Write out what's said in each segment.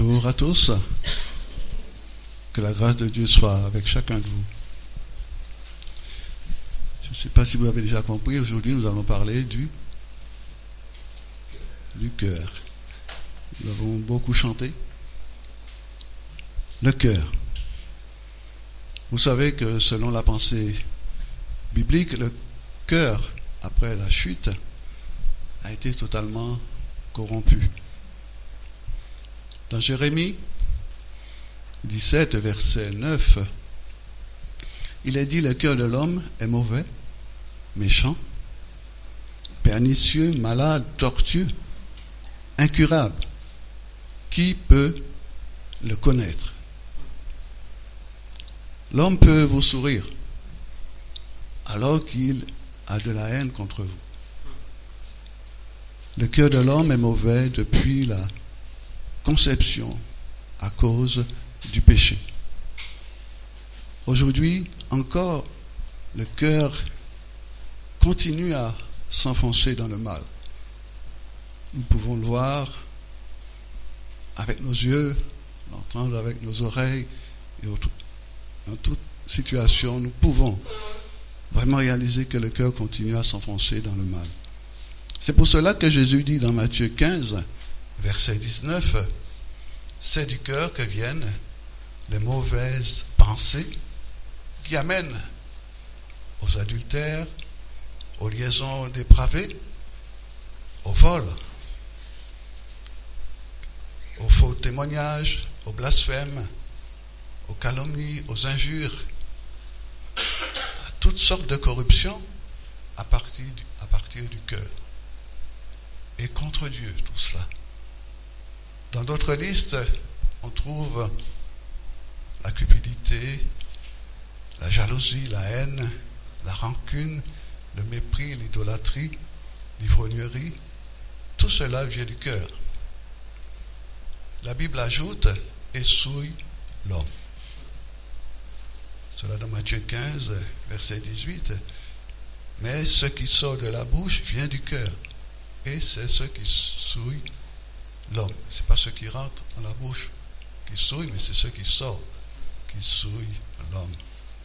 Bonjour à tous. Que la grâce de Dieu soit avec chacun de vous. Je ne sais pas si vous avez déjà compris, aujourd'hui nous allons parler du cœur. Nous avons beaucoup chanté. Le cœur. Vous savez que selon la pensée biblique, le cœur, après la chute, a été totalement corrompu. Dans Jérémie 17, verset 9, il est dit: le cœur de l'homme est mauvais, méchant, pernicieux, malade, tortueux, incurable. Qui peut le connaître? L'homme peut vous sourire alors qu'il a de la haine contre vous. Le cœur de l'homme est mauvais depuis la conception à cause du péché. Aujourd'hui encore, le cœur continue à s'enfoncer dans le mal. Nous pouvons le voir avec nos yeux, l'entendre avec nos oreilles, et dans toute situation, nous pouvons vraiment réaliser que le cœur continue à s'enfoncer dans le mal. C'est pour cela que Jésus dit dans Matthieu 15, verset 19, c'est du cœur que viennent les mauvaises pensées qui amènent aux adultères, aux liaisons dépravées, au vol, aux faux témoignages, aux blasphèmes, aux calomnies, aux injures, à toutes sortes de corruptions à partir du cœur. Et contre Dieu, tout cela. Dans d'autres listes, on trouve la cupidité, la jalousie, la haine, la rancune, le mépris, l'idolâtrie, l'ivrognerie. Tout cela vient du cœur. La Bible ajoute « et souille l'homme ». Cela dans Matthieu 15, verset 18. « Mais ce qui sort de la bouche vient du cœur, et c'est ce qui souille l'homme. » Ce n'est pas ce qui rentre dans la bouche qui souille, mais c'est ce qui sort qui souille l'homme.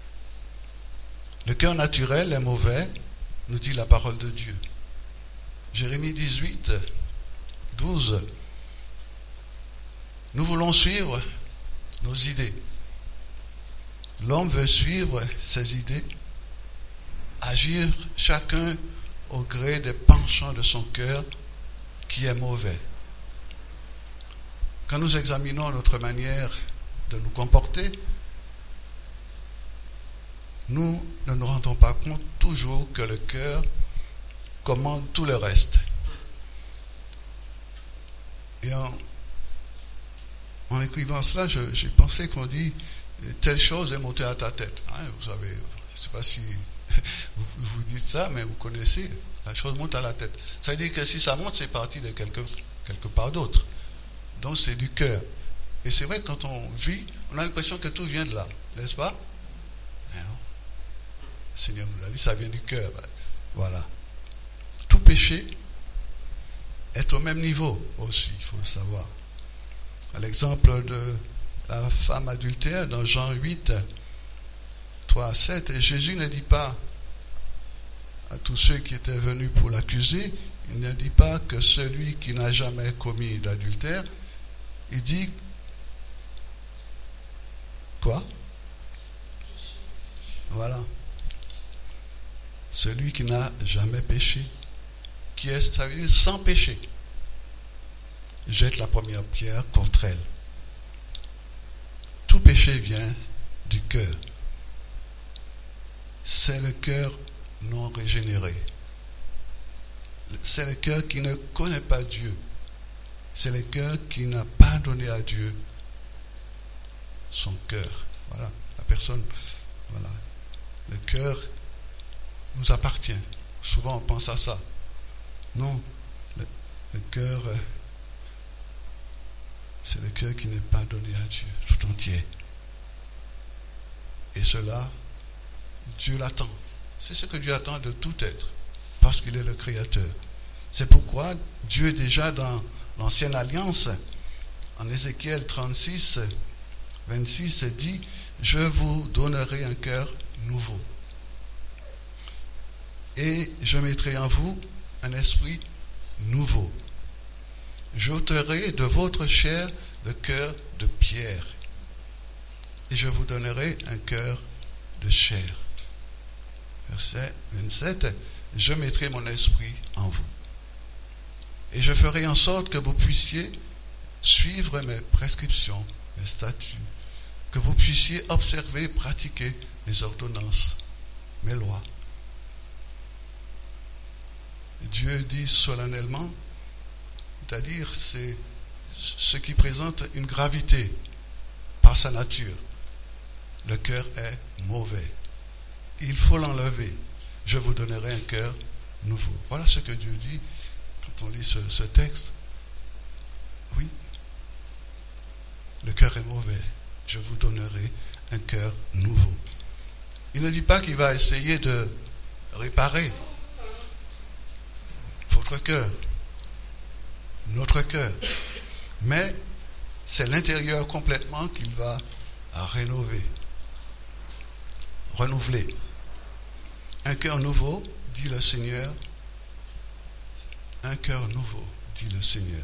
Le cœur naturel est mauvais, nous dit la parole de Dieu. Jérémie 18, 12. Nous voulons suivre nos idées. L'homme veut suivre ses idées, agir chacun au gré des penchants de son cœur qui est mauvais. Quand nous examinons notre manière de nous comporter, nous ne nous rendons pas compte toujours que le cœur commande tout le reste. Et en écrivant cela, j'ai pensé qu'on dit telle chose est montée à ta tête. Vous savez, je ne sais pas si vous dites ça, mais vous connaissez, la chose monte à la tête. Ça veut dire que si ça monte, c'est parti de quelque part d'autre. Donc c'est du cœur. Et c'est vrai que quand on vit, on a l'impression que tout vient de là, n'est-ce pas? Mais non. Le Seigneur nous l'a dit, ça vient du cœur. Voilà. Tout péché est au même niveau aussi, il faut le savoir. À l'exemple de la femme adultère dans Jean 8, 3 à 7, et Jésus ne dit pas à tous ceux qui étaient venus pour l'accuser, il ne dit pas que celui qui n'a jamais commis d'adultère, il dit quoi? Voilà. Celui qui n'a jamais péché, qui est, ça veut dire sans péché, jette la première pierre contre elle. Tout péché vient du cœur. C'est le cœur non régénéré. C'est le cœur qui ne connaît pas Dieu. C'est le cœur qui n'a pas donné à Dieu son cœur. Voilà. La personne, voilà. Le cœur nous appartient. Souvent on pense à ça. Non. Le cœur, c'est le cœur qui n'est pas donné à Dieu tout entier. Et cela, Dieu l'attend. C'est ce que Dieu attend de tout être, parce qu'il est le Créateur. C'est pourquoi Dieu, déjà dans l'Ancienne Alliance, En Ézéchiel 36, 26, dit « Je vous donnerai un cœur nouveau. Et je mettrai en vous un esprit nouveau. J'ôterai de votre chair le cœur de pierre. Et je vous donnerai un cœur de chair. » Verset 27. « Je mettrai mon esprit en vous. Et je ferai en sorte que vous puissiez suivre mes prescriptions, mes statuts, que vous puissiez observer et pratiquer mes ordonnances, mes lois. » Dieu dit solennellement, c'est-à-dire c'est ce qui présente une gravité par sa nature. Le cœur est mauvais. Il faut l'enlever. Je vous donnerai un cœur nouveau. Voilà ce que Dieu dit quand on lit ce texte. Oui, le cœur est mauvais. Je vous donnerai un cœur nouveau. Il ne dit pas qu'il va essayer de réparer votre cœur, notre cœur, mais c'est l'intérieur complètement qu'il va rénover, renouveler. Un cœur nouveau, dit le Seigneur. Un cœur nouveau, dit le Seigneur.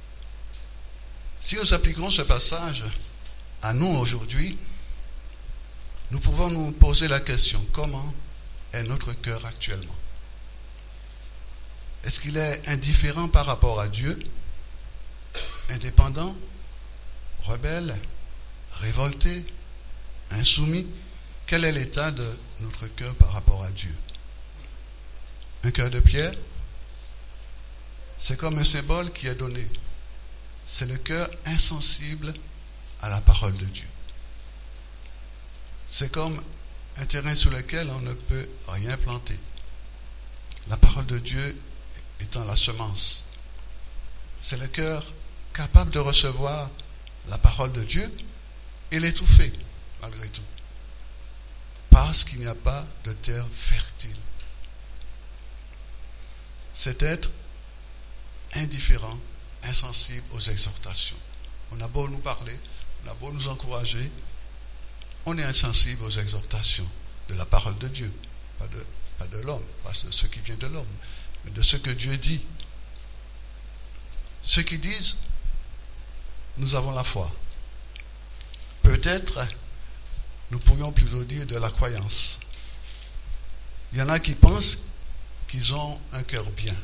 Si nous appliquons ce passage à nous aujourd'hui, nous pouvons nous poser la question, comment est notre cœur actuellement? Est-ce qu'il est indifférent par rapport à Dieu, indépendant, rebelle, révolté, insoumis? Quel est l'état de notre cœur par rapport à Dieu? Un cœur de pierre, c'est comme un symbole qui est donné. C'est le cœur insensible à la parole de Dieu. C'est comme un terrain sur lequel on ne peut rien planter. La parole de Dieu étant la semence. C'est le cœur capable de recevoir la parole de Dieu et l'étouffer malgré tout. Parce qu'il n'y a pas de terre fertile. C'est être indifférent, insensible aux exhortations. On a beau nous parler, on a beau nous encourager, on est insensible aux exhortations de la parole de Dieu, pas de l'homme, pas de ce qui vient de l'homme, mais de ce que Dieu dit. Ceux qui disent, nous avons la foi. Peut-être, nous pourrions plutôt dire de la croyance. Il y en a qui pensent qu'ils ont un cœur bien,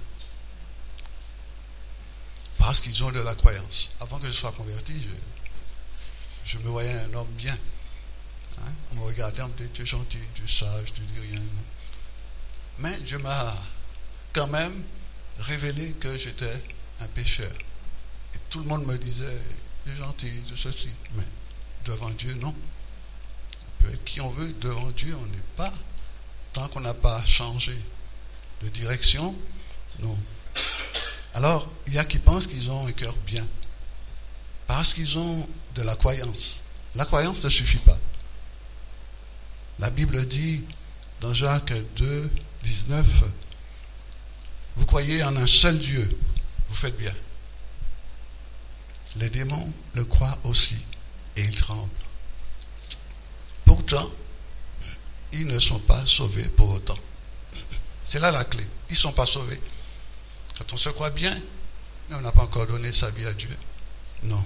parce qu'ils ont de la croyance. Avant que je sois converti, je me voyais un homme bien. On me regardait, on me disait, tu es gentil, tu es sage, tu dis rien. Mais Dieu m'a quand même révélé que j'étais un pécheur. Et tout le monde me disait, tu es gentil, de ceci. Mais devant Dieu, non. On peut être qui on veut, devant Dieu, on n'est pas. Tant qu'on n'a pas changé de direction, non. Alors, il y a qui pensent qu'ils ont un cœur bien, parce qu'ils ont de la croyance. La croyance ne suffit pas. La Bible dit dans Jacques 2, 19, vous croyez en un seul Dieu, vous faites bien. Les démons le croient aussi et ils tremblent. Pourtant, ils ne sont pas sauvés pour autant. C'est là la clé. Ils ne sont pas sauvés. Quand on se croit bien, mais on n'a pas encore donné sa vie à Dieu. Non.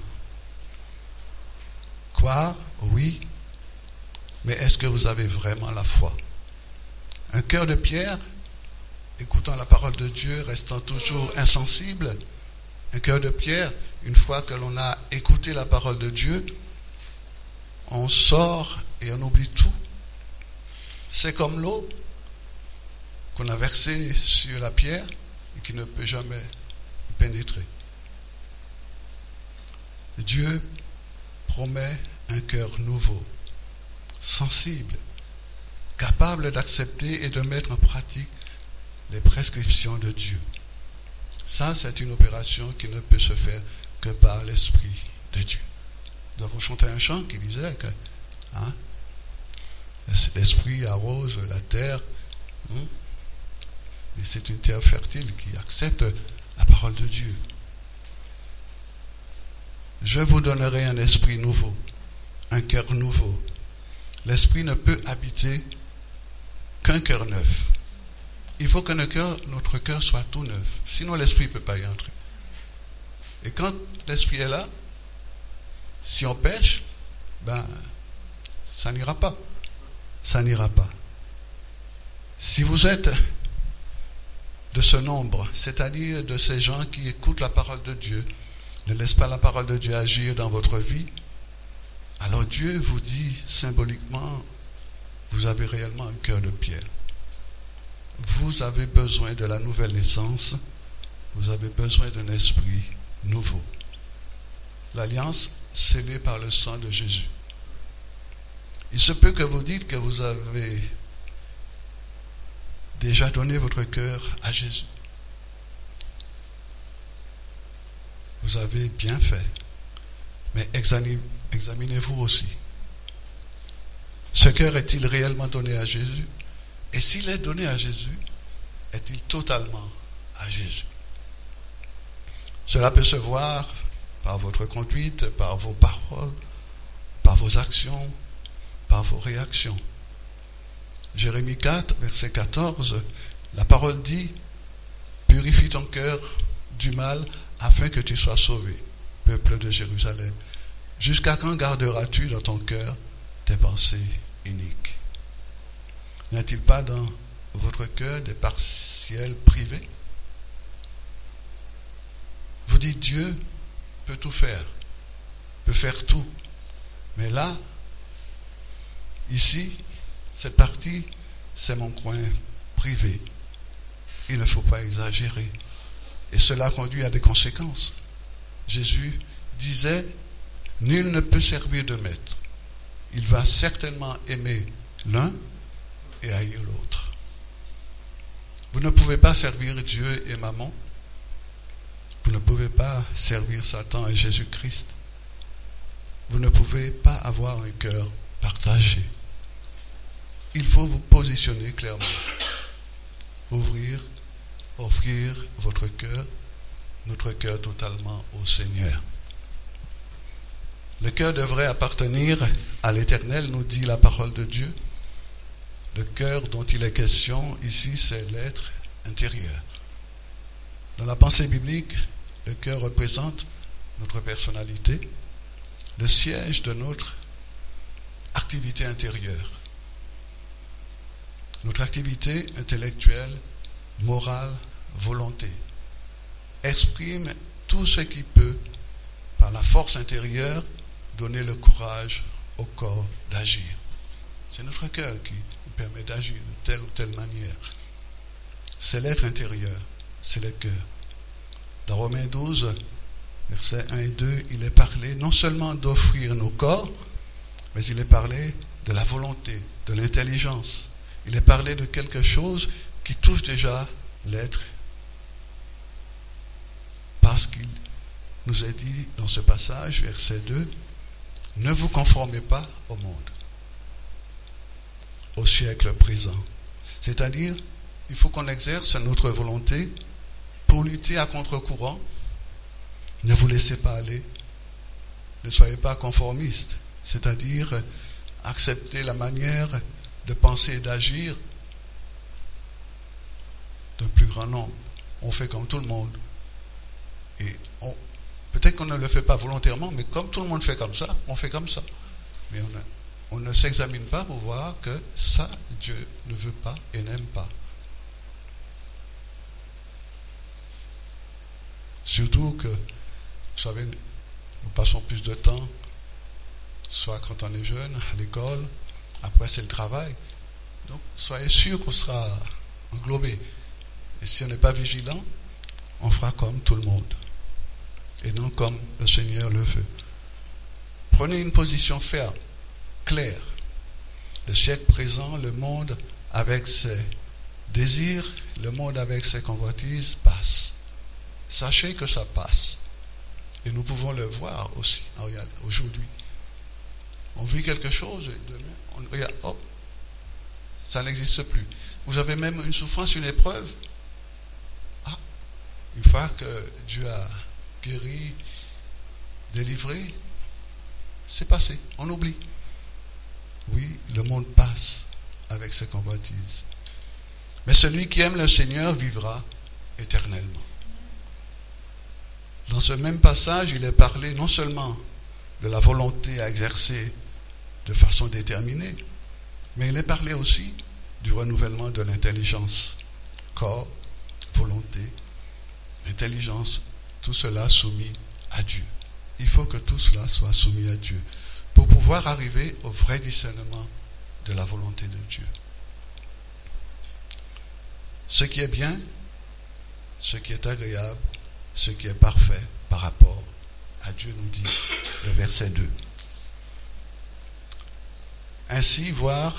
Croire, oui, mais est-ce que vous avez vraiment la foi? Un cœur de pierre, écoutant la parole de Dieu, restant toujours insensible. Un cœur de pierre, une fois que l'on a écouté la parole de Dieu, on sort et on oublie tout. C'est comme l'eau qu'on a versée sur la pierre et qui ne peut jamais pénétrer. Dieu promet un cœur nouveau, sensible, capable d'accepter et de mettre en pratique les prescriptions de Dieu. Ça, c'est une opération qui ne peut se faire que par l'Esprit de Dieu. Nous avons chanté un chant qui disait que l'Esprit arrose la terre, et c'est une terre fertile qui accepte la parole de Dieu. je vous donnerai un esprit nouveau, un cœur nouveau. L'esprit ne peut habiter qu'un cœur neuf. Il faut que notre cœur soit tout neuf. Sinon, l'esprit ne peut pas y entrer. Et quand l'esprit est là, si on pêche, ça n'ira pas. Ça n'ira pas. Si vous êtes de ce nombre, c'est-à-dire de ces gens qui écoutent la parole de Dieu, ne laissent pas la parole de Dieu agir dans votre vie, alors Dieu vous dit symboliquement, vous avez réellement un cœur de pierre. Vous avez besoin de la nouvelle naissance, vous avez besoin d'un esprit nouveau. L'alliance scellée par le sang de Jésus. Il se peut que vous dites que vous avez déjà donné votre cœur à Jésus. Vous avez bien fait, mais examinez-vous aussi. Ce cœur est-il réellement donné à Jésus? Et s'il est donné à Jésus, est-il totalement à Jésus? Cela peut se voir par votre conduite, par vos paroles, par vos actions, par vos réactions. Jérémie 4, verset 14, la parole dit, purifie ton cœur du mal afin que tu sois sauvé, peuple de Jérusalem. Jusqu'à quand garderas-tu dans ton cœur tes pensées iniques? N'y a-t-il pas dans votre cœur des partiels privés? Vous dites Dieu peut tout faire, peut faire tout. Mais là, ici, cette partie, c'est mon coin privé. Il ne faut pas exagérer. Et cela conduit à des conséquences. Jésus disait, nul ne peut servir de maître. Il va certainement aimer l'un et haïr l'autre. Vous ne pouvez pas servir Dieu et Mammon. Vous ne pouvez pas servir Satan et Jésus-Christ. Vous ne pouvez pas avoir un cœur partagé. Il faut vous positionner clairement. Offrir votre cœur, notre cœur totalement au Seigneur. Le cœur devrait appartenir à l'Éternel, nous dit la parole de Dieu. Le cœur dont il est question ici, c'est l'être intérieur. Dans la pensée biblique, le cœur représente notre personnalité, le siège de notre activité intérieure. Notre activité intellectuelle, morale, volonté exprime tout ce qui peut, par la force intérieure, donner le courage au corps d'agir. C'est notre cœur qui nous permet d'agir de telle ou telle manière. C'est l'être intérieur, c'est le cœur. Dans Romains 12, versets 1 et 2, il est parlé non seulement d'offrir nos corps, mais il est parlé de la volonté, de l'intelligence. Il est parlé de quelque chose qui touche déjà l'être, parce qu'il nous est dit dans ce passage, verset 2, ne vous conformez pas au monde, au siècle présent. C'est-à-dire, il faut qu'on exerce notre volonté pour lutter à contre-courant. Ne vous laissez pas aller. Ne soyez pas conformistes. C'est-à-dire, accepter la manière de penser et d'agir d'un plus grand nombre. On fait comme tout le monde. Et peut-être qu'on ne le fait pas volontairement, mais comme tout le monde fait comme ça, on fait comme ça. Mais on ne s'examine pas pour voir que ça, Dieu ne veut pas et n'aime pas. Surtout que, vous savez, nous passons plus de temps, soit quand on est jeune, à l'école, après c'est le travail. Donc, soyez sûr qu'on sera englobé. Et si on n'est pas vigilant, on fera comme tout le monde. Et non comme le Seigneur le veut. Prenez une position ferme, claire. Le siècle présent, le monde avec ses désirs, le monde avec ses convoitises passe. Sachez que ça passe. Et nous pouvons le voir aussi aujourd'hui. On vit quelque chose et demain, on regarde, hop, ça n'existe plus. Vous avez même une souffrance, une épreuve. Une fois que Dieu a guéri délivré, c'est passé, on oublie. Oui, le monde passe avec ses convoitises. Mais celui qui aime le Seigneur vivra éternellement. Dans ce même passage, il est parlé non seulement de la volonté à exercer de façon déterminée, mais il est parlé aussi du renouvellement de l'intelligence. Corps, volonté, intelligence, tout cela soumis à Dieu. Il faut que tout cela soit soumis à Dieu pour pouvoir arriver au vrai discernement de la volonté de Dieu. Ce qui est bien, ce qui est agréable, ce qui est parfait par rapport à Dieu, nous dit le verset 2. Ainsi, voir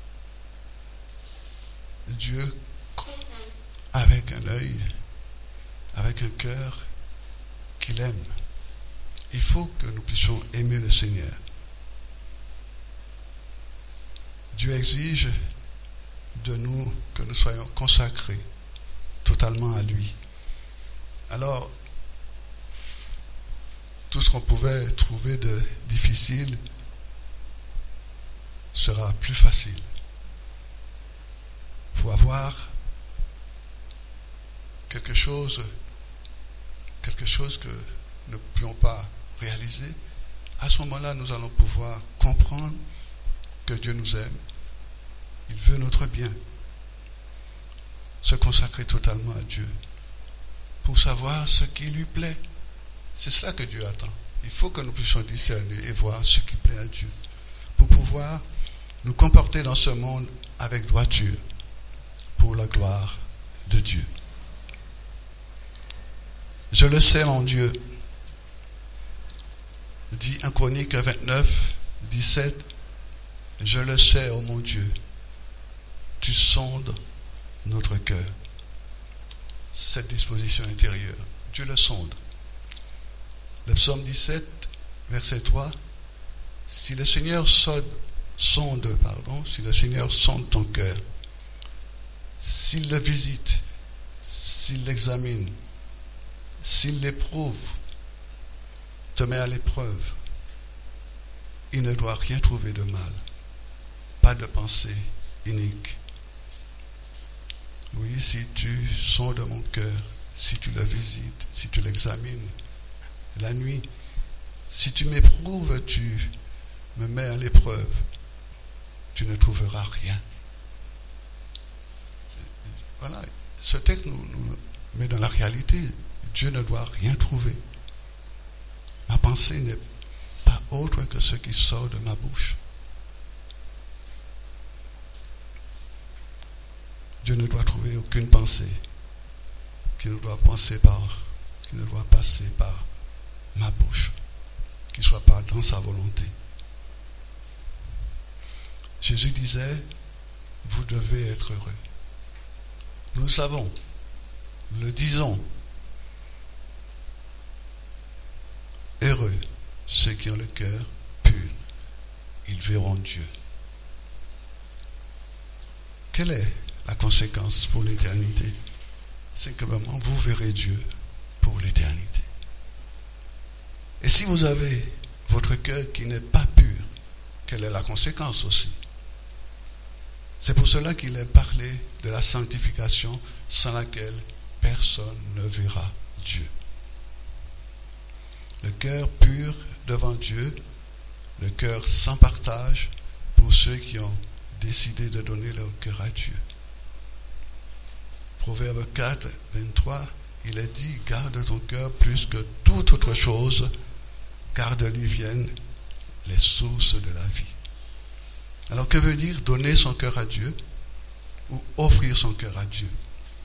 Dieu avec un œil, avec un cœur qu'il aime. Il faut que nous puissions aimer le Seigneur. Dieu exige de nous que nous soyons consacrés totalement à lui. Alors, tout ce qu'on pouvait trouver de difficile sera plus facile. Il faut avoir quelque chose que nous ne pouvions pas réaliser. À ce moment-là, nous allons pouvoir comprendre que Dieu nous aime. Il veut notre bien. Se consacrer totalement à Dieu pour savoir ce qui lui plaît. C'est ça que Dieu attend. Il faut que nous puissions discerner et voir ce qui plaît à Dieu pour pouvoir nous comporter dans ce monde avec droiture pour la gloire de Dieu. Je le sais, mon Dieu, dit 1 Chronique 29, 17, je le sais, ô mon Dieu, tu sondes notre cœur. Cette disposition intérieure, Dieu le sonde. Le psaume 17, verset 3, si le Seigneur sonde ton cœur, s'il le visite, s'il l'examine, s'il l'éprouve, te met à l'épreuve, il ne doit rien trouver de mal, pas de pensée inique. Oui, si tu sondes mon cœur, si tu le visites, si tu l'examines, la nuit, si tu m'éprouves, tu me mets à l'épreuve, tu ne trouveras rien. Voilà, ce texte nous met dans la réalité. Dieu ne doit rien trouver. Ma pensée n'est pas autre que ce qui sort de ma bouche. Dieu ne doit trouver aucune pensée qui ne doit passer par ma bouche, qui ne soit pas dans sa volonté. Jésus disait, vous devez être heureux. Nous le savons, nous le disons. Heureux ceux qui ont le cœur pur, ils verront Dieu. Quelle est la conséquence pour l'éternité? C'est que vraiment vous verrez Dieu pour l'éternité. Et si vous avez votre cœur qui n'est pas pur, quelle est la conséquence aussi? C'est pour cela qu'il est parlé de la sanctification sans laquelle personne ne verra Dieu. Le cœur pur devant Dieu, le cœur sans partage pour ceux qui ont décidé de donner leur cœur à Dieu. Proverbe 4, 23, il est dit, garde ton cœur plus que toute autre chose, car de lui viennent les sources de la vie. Alors que veut dire donner son cœur à Dieu ou offrir son cœur à Dieu?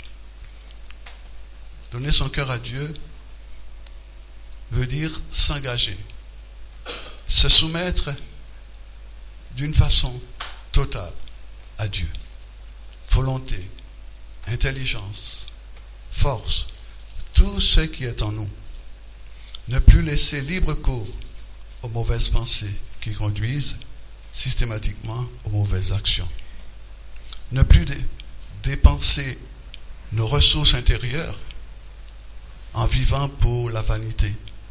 Donner son cœur à Dieu veut dire s'engager, se soumettre d'une façon totale à Dieu. Volonté, intelligence, force, tout ce qui est en nous. Ne plus laisser libre cours aux mauvaises pensées qui conduisent systématiquement aux mauvaises actions. Ne plus dépenser nos ressources intérieures en vivant pour la vanité,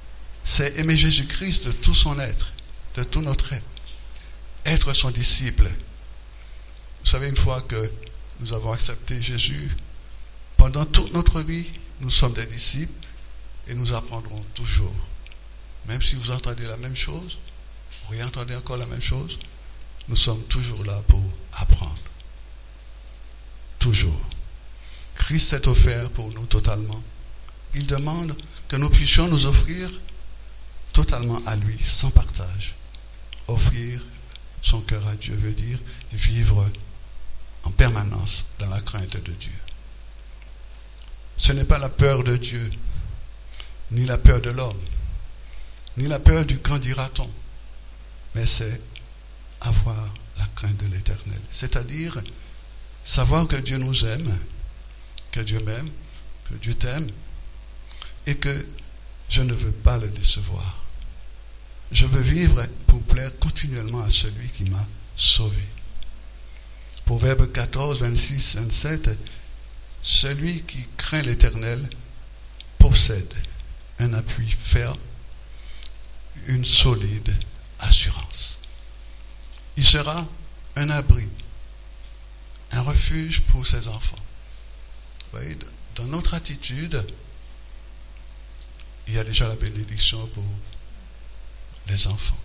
c'est aimer Jésus-Christ de tout son être, de tout notre être. Être son disciple. Vous savez, une fois que nous avons accepté Jésus, pendant toute notre vie, nous sommes des disciples et nous apprendrons toujours. Même si vous entendez la même chose, vous réentendez encore la même chose, nous sommes toujours là pour apprendre. Toujours. Christ s'est offert pour nous totalement. Il demande que nous puissions nous offrir totalement à lui, sans partage. Offrir son cœur à Dieu veut dire vivre en permanence dans la crainte de Dieu. Ce n'est pas la peur de Dieu, ni la peur de l'homme, ni la peur du qu'en dira-t-on, mais c'est avoir la crainte de l'Éternel. C'est-à-dire savoir que Dieu nous aime, que Dieu m'aime, que Dieu t'aime, et que je ne veux pas le décevoir. Je veux vivre pour plaire continuellement à celui qui m'a sauvé. Proverbe 14, 26, 27, celui qui craint l'Éternel possède un appui ferme, une solide assurance. Il sera un abri, un refuge pour ses enfants. Vous voyez, dans notre attitude, il y a déjà la bénédiction pour les enfants.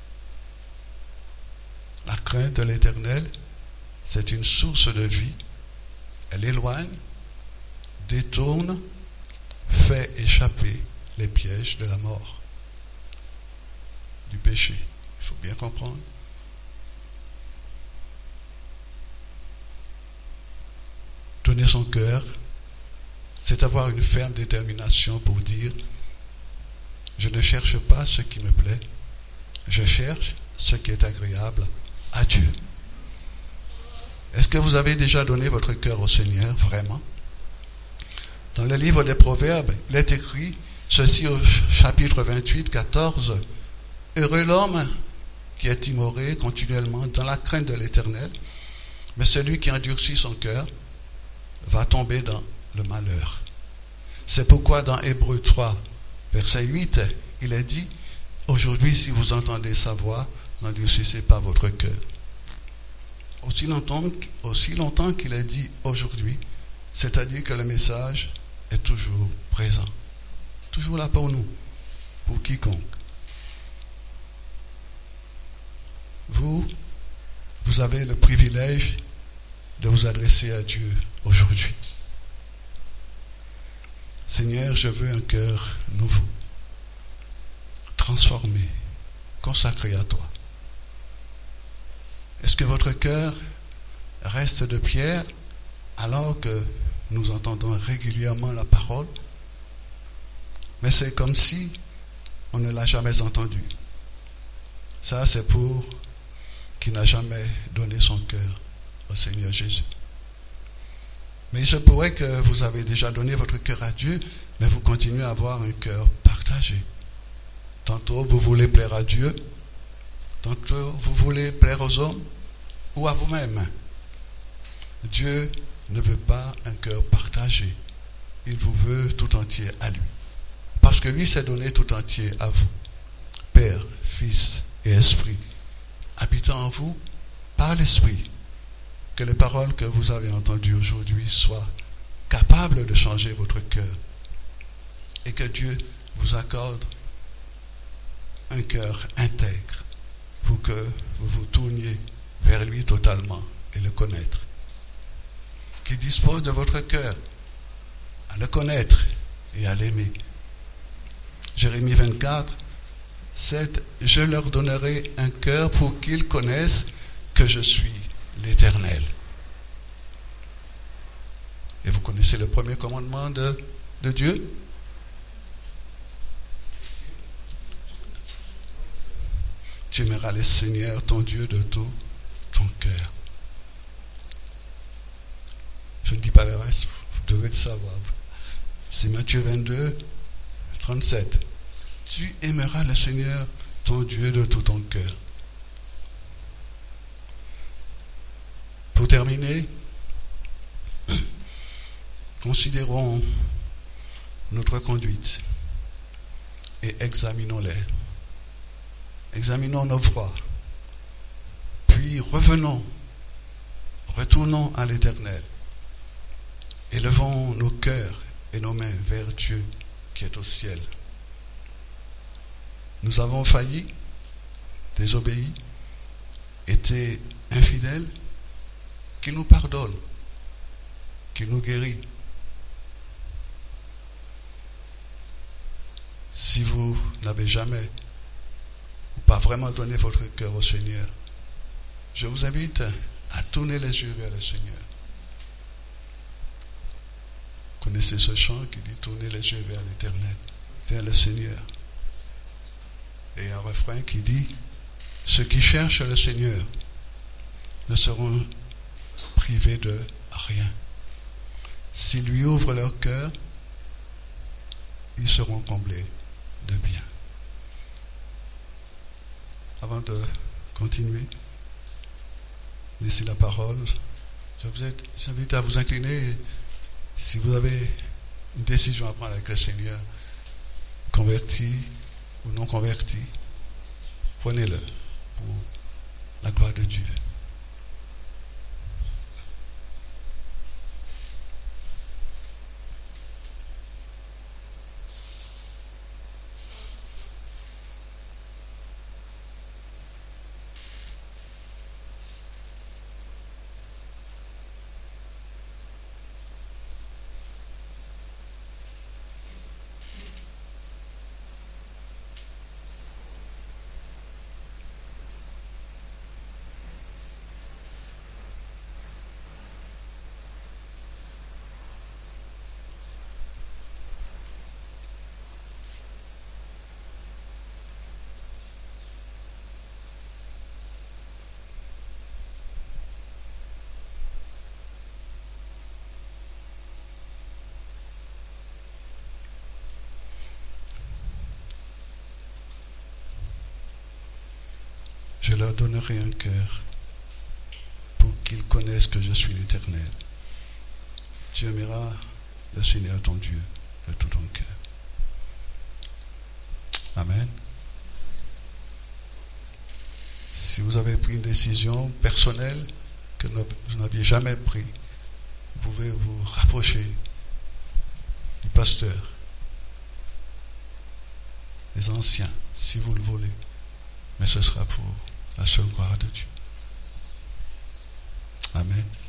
La crainte de l'Éternel, c'est une source de vie. Elle éloigne, détourne, fait échapper les pièges de la mort, du péché. Il faut bien comprendre. Donner son cœur, c'est avoir une ferme détermination pour dire je ne cherche pas ce qui me plaît, je cherche ce qui est agréable à Dieu. Est-ce que vous avez déjà donné votre cœur au Seigneur, vraiment? Dans le livre des Proverbes, il est écrit ceci au chapitre 28, 14. Heureux l'homme qui est timoré continuellement dans la crainte de l'Éternel, mais celui qui endurcit son cœur va tomber dans le malheur. C'est pourquoi dans Hébreux 3, verset 8, il est dit, aujourd'hui si vous entendez sa voix, n'endurcissez pas votre cœur. Aussi longtemps qu'il est dit aujourd'hui, c'est-à-dire que le message est toujours présent, toujours là pour nous, pour quiconque. Vous avez le privilège de vous adresser à Dieu aujourd'hui. Seigneur, je veux un cœur nouveau, transformé, consacré à toi. Est-ce que votre cœur reste de pierre alors que nous entendons régulièrement la parole, mais c'est comme si on ne l'a jamais entendu? Ça, c'est pour qui n'a jamais donné son cœur au Seigneur Jésus. Mais il se pourrait que vous avez déjà donné votre cœur à Dieu, mais vous continuez à avoir un cœur partagé. Tantôt vous voulez plaire à Dieu, tantôt vous voulez plaire aux hommes ou à vous-même. Dieu ne veut pas un cœur partagé. Il vous veut tout entier à lui. Parce que lui s'est donné tout entier à vous. Père, Fils et Esprit, habitant en vous par l'Esprit. Que les paroles que vous avez entendues aujourd'hui soient capables de changer votre cœur. Et que Dieu vous accorde un cœur intègre pour que vous vous tourniez vers lui totalement et le connaître. Qu'il dispose de votre cœur à le connaître et à l'aimer. Jérémie 24, 7, je leur donnerai un cœur pour qu'ils connaissent que je suis l'Éternel. Et vous connaissez le premier commandement de Dieu? Tu aimeras le Seigneur, ton Dieu, de tout ton cœur. Je ne dis pas le reste, vous devez le savoir. C'est Matthieu 22, 37. Tu aimeras le Seigneur, ton Dieu, de tout ton cœur. Pour terminer, considérons notre conduite. et examinons-les. Examinons nos voies. Puis retournons à l'Éternel. Élevons nos cœurs et nos mains vers Dieu qui est au ciel. Nous avons failli, désobéi, été infidèles, qu'il nous pardonne, qu'il nous guérit. Si vous n'avez jamais ou pas vraiment donné votre cœur au Seigneur, je vous invite à tourner les yeux vers le Seigneur. Vous connaissez ce chant qui dit tourner les yeux vers l'Éternel, vers le Seigneur. Et un refrain qui dit ceux qui cherchent le Seigneur ne seront privés de rien. S'ils lui ouvrent leur cœur, ils seront comblés de bien. Avant de continuer, laissez la parole. Je vous invite à vous incliner. Si vous avez une décision à prendre avec le Seigneur, converti ou non converti, prenez-le pour la gloire de Dieu. Je leur donnerai un cœur pour qu'ils connaissent que je suis l'Éternel. Tu aimeras le Seigneur ton Dieu de tout ton cœur. Amen. Si vous avez pris une décision personnelle que vous n'aviez jamais prise, vous pouvez vous rapprocher du pasteur, des anciens, si vous le voulez. Mais ce sera pour la seule gloire de Dieu. Amen.